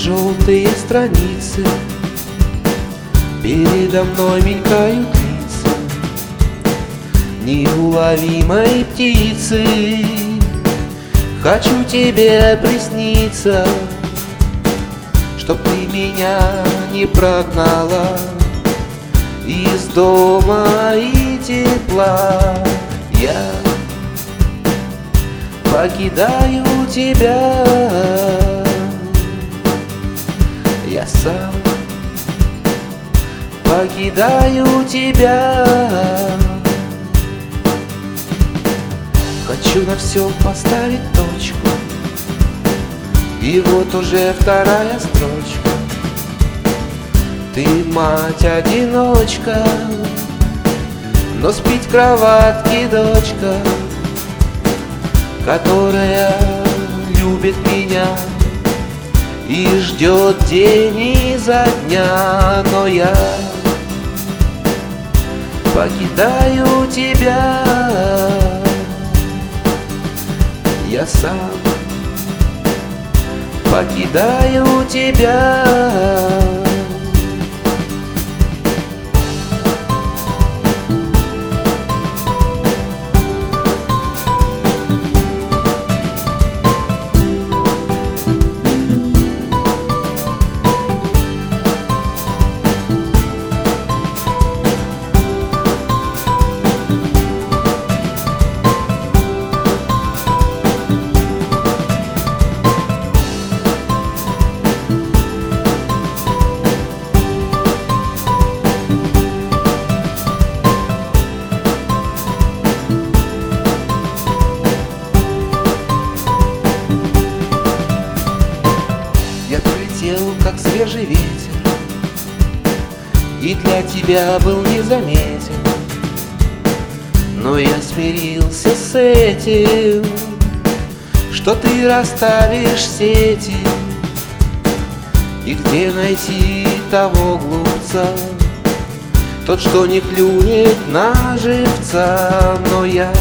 желтые страницы, передо мной мелькают лица неуловимой птицы. Хочу тебе присниться, чтоб ты меня не прогнала из дома и тепла. Я покидаю тебя, я сам покидаю тебя. Хочу на все поставить точку, и вот уже вторая строчка. Ты мать-одиночка, но спить в кроватке дочка, которая любит меня и ждет день изо дня. Но я покидаю тебя, я сам покидаю тебя. Как свежий ветер, и для тебя был незаметен, но я смирился с этим, что ты расставишь сети. И где найти того глупца, тот, что не клюнет на живца? Но я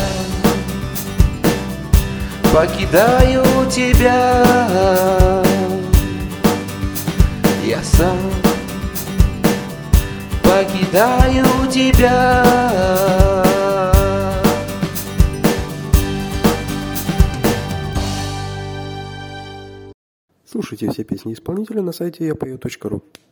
покидаю тебя, я сам покидаю тебя. Слушайте все песни исполнителя на сайте yapою.ru.